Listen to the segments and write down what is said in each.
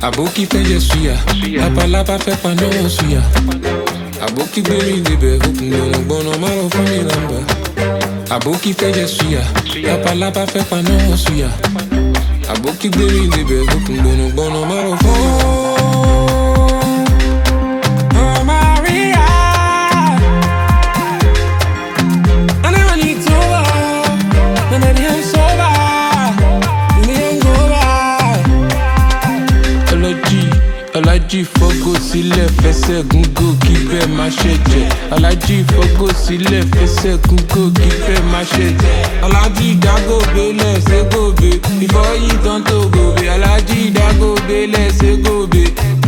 Aboki fẹ́ jẹ suya, labalábá fẹ́ paná wọn suya. Aboki gbé mi débẹ̀, okùn gbọ̀nàgbọ̀nà má lọ fún mi lọ́mbà. Aboki fẹ́ jẹ suya, labalábá fẹ́ paná wọn suya. Aboki gbé mi débẹ̀, okùn gbọ̀nàgbọ̀nà má lọ fún mi lọ́mbà. Alájí fọ́gò sílẹ̀ fẹsẹ̀ gúngò kí bẹ́ẹ̀ má ṣe jẹ. Alájí fọ́gò sílẹ̀ fẹsẹ̀ gúngò kí bẹ́ẹ̀ má ṣe jẹ. Alájí dágòbé lẹ́sẹ̀gòbé before you turn to gòbé. Alájí dágòbé lẹ́sẹ̀gòbé.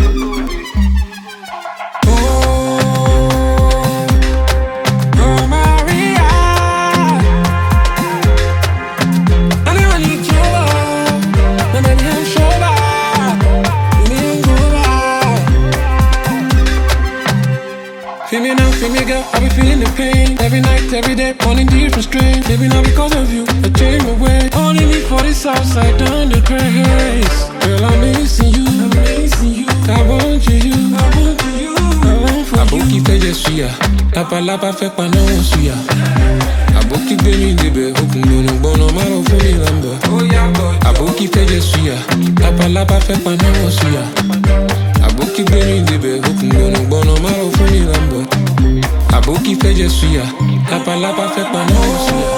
Feel me now, feel me girl, I be feeling the pain. Every night, every day, pulling different strains. Maybe not because of you, I changed my way. Only me for this outside down the grace. Girl, I'm missing you, I'm missing you. I want you, I want you, I want for you. Aboki fẹ́ jẹ suya, labalábá fẹ́ paná wọn suya. Aboki gbé mi débẹ̀, okùn gbọ̀nàgbọ̀nà má lọ fún mi lọ́mbà. Aboki fẹ́ jẹ suya, labalábá fẹ́ paná wọn suya. Aboki gbé mi débẹ̀, okùn gbọ̀nàgbọ̀nà má lọ fún mi lọ́mbà. Aboki fẹ́ jẹ suya, labalábá fẹ́ paná wọn suya.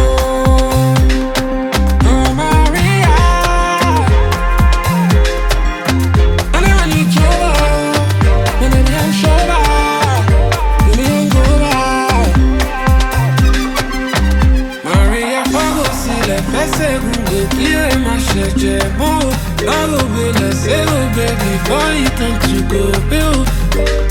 Fẹsẹ̀ gúngò kí ẹ má ṣe jẹ mọ́. Báwo gbé lẹ́sẹ̀ ó bẹ̀ before you turn to go.